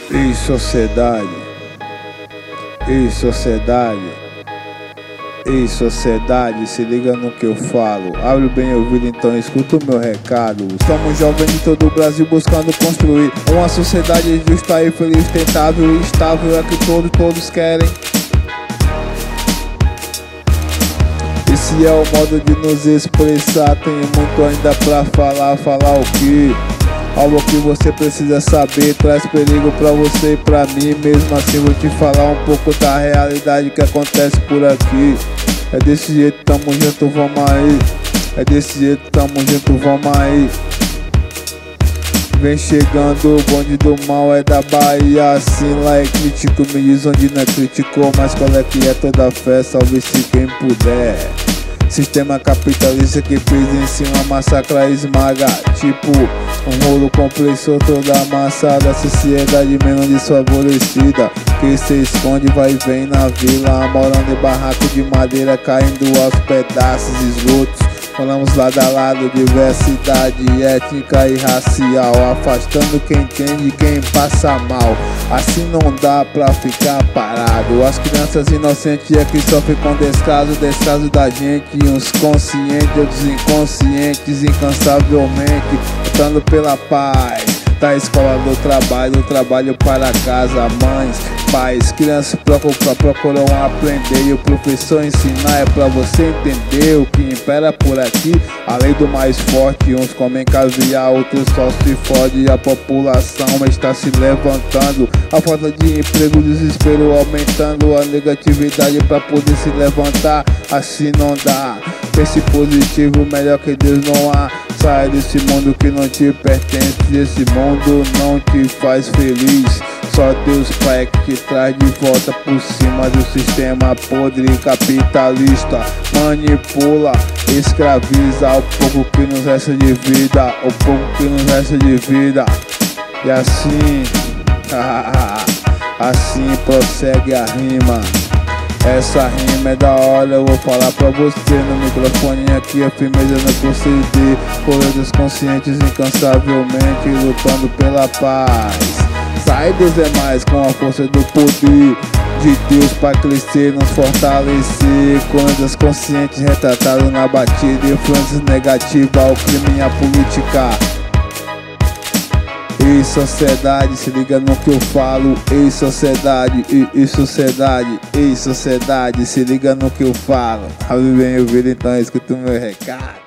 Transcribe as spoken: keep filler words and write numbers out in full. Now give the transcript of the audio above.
Ei, sociedade, ei, sociedade, ei, sociedade, se liga no que eu falo. Abre bem o ouvido, então escuta o meu recado. Somos jovens de todo o Brasil buscando construir uma sociedade justa e feliz, sustentável e estável. É que todos, todos querem. Esse é o modo de nos expressar. Tem muito ainda pra falar, falar o que? Algo que você precisa saber, traz perigo pra você e pra mim. Mesmo assim vou te falar um pouco da realidade que acontece por aqui. É desse jeito, tamo junto, vamos aí. É desse jeito, tamo junto, vamos aí. Vem chegando, o bonde do mal é da Bahia. Assim lá é crítico, me diz onde não é criticou. Mas qual é que é toda fé, salve-se quem puder. Sistema capitalista que pisa em cima, massacra e esmaga. Tipo um rolo compressor, toda a massa da sociedade menos desfavorecida. Que se esconde, vai e vem na vila, morando em barraco de madeira, caindo aos pedaços, esgotos. Falamos lado a lado, diversidade étnica e racial, afastando quem entende e quem passa mal. Assim não dá pra ficar parado. As crianças inocentes é que sofrem com descaso, descaso da gente. Uns conscientes, outros inconscientes, incansavelmente lutando pela paz. Da escola do trabalho, do trabalho para casa, mães, pais, crianças procuram, procuram aprender e o professor ensinar é pra você entender o que impera por aqui. Além do mais forte, uns comem caviar, outros só se fode. A população está se levantando, a falta de emprego, desespero aumentando, a negatividade pra poder se levantar. Assim não dá, pense positivo, melhor que Deus não há. Sai desse mundo que não te pertence, esse mundo não te faz feliz. Só Deus Pai que te traz de volta por cima do sistema podre capitalista. Manipula, escraviza o pouco que nos resta de vida, o pouco que nos resta de vida. E assim, assim prossegue a rima. Essa rima é da hora, eu vou falar pra você no microfone aqui, a firmeza no proceder. Corredores conscientes incansavelmente lutando pela paz. Sai dos demais com a força do poder de Deus pra crescer, nos fortalecer. Corredores conscientes retratados na batida, influências negativas ao crime e à política. Ei, sociedade, se liga no que eu falo. Ei, sociedade, ei, ei, sociedade, ei, sociedade, se liga no que eu falo. Abre bem o ouvido, então escuta o meu recado.